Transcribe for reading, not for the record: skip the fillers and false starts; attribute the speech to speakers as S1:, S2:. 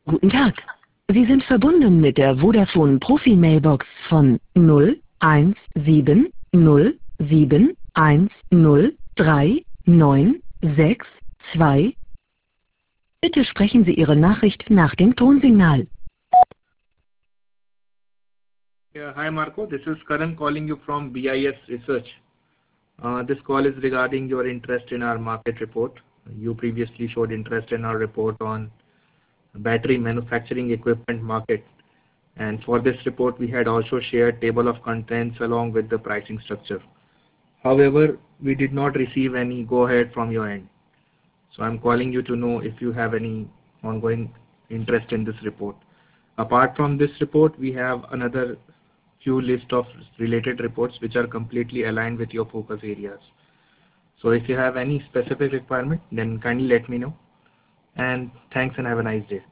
S1: Guten Tag. Sie sind verbunden mit der Vodafone Profi Mailbox von 01707103962. Bitte sprechen Sie Ihre Nachricht nach dem Tonsignal.
S2: Yeah, hi Marco, this is Karan calling you from BIS Research. This call is regarding your interest in our market report. You previously showed interest in our report on battery manufacturing equipment market, and for this report we had also shared table of contents along with the pricing structure. However, we did not receive any go ahead from your end. So I'm calling you to know if you have any ongoing interest in this report. Apart from this report, we have another few list of related reports which are completely aligned with your focus areas. So if you have any specific requirement, then kindly let me know. And thanks and have a nice day.